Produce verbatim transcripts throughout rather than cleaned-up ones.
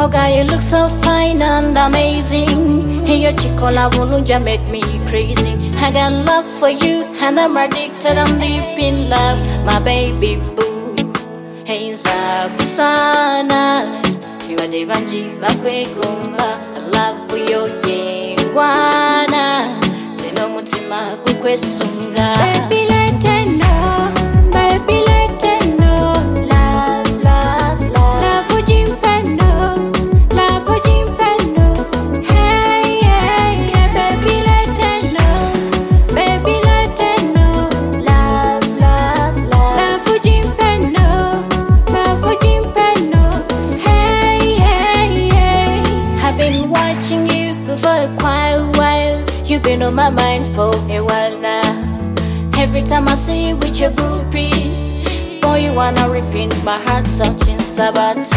God, you look so fine and amazing. Hey, your chicola bulunja make me crazy. I got love for you and I'm addicted, I'm deep in love, my baby boo. Hey, Zakusana, you are the banji bakwegumba. I love you, yengwana. Sino mutima kukwesunga. Baby, let it know, baby, let it know. Love, love, love, love ujimpendo, love ujimpendo. Hey, hey, hey, baby, let it know, baby, let it know. Love, love, love, love ujimpendo, love ujimpendo. Hey, hey, hey. I've been watching you for quite a while. You've been on my mind for a while now. Every time I see you with your groupies, boy, you wanna repeat my heart touching Sabatu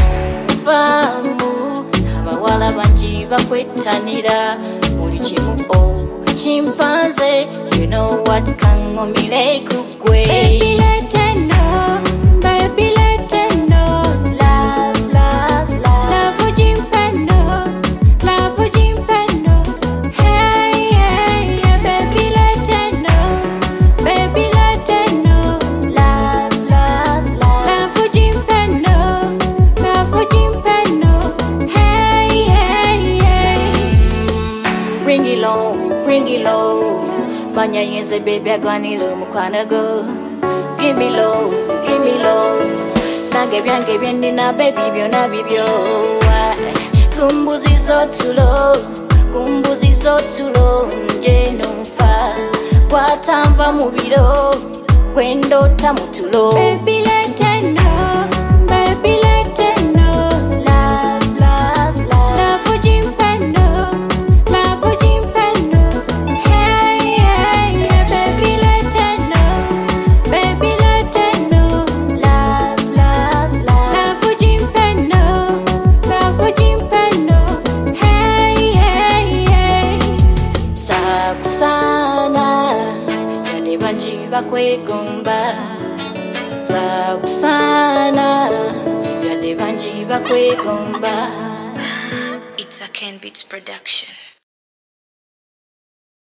Famu Abawala banji bakwetanira Muli chimu oh chimpanzee. You know what kangomile kukwe. Baby, let it know, baby, let it know. Love, love, love, love ujimpendo, love ujimpendo. Hey, hey, hey, baby, let it know, baby, let it know. Love, love, love, love ujimpendo, love ujimpendo. Hey, hey, hey. Bring it low, bring it low. Banya yense baby agwanilo mukwanago. Give me low, give me low. Nange byange byendina baby byona bibyo. Kumbuzi so tulo, kumbuzi so tulo. Nje numfa kwatamva mubiro kwendota mutulo. Baby, let it know, baby, let it know. Love, love, love, love ujimpendo, love ujimpendo. Hey, hey, hey, baby, let it know, baby, let it know. Love, love, love, love ujimpendo, love ujimpendo. Hey, hey, hey. Zakusana, yane banji bakwegumba. Zakusana, yane banji bakwegumba. It's a Ken Beats production.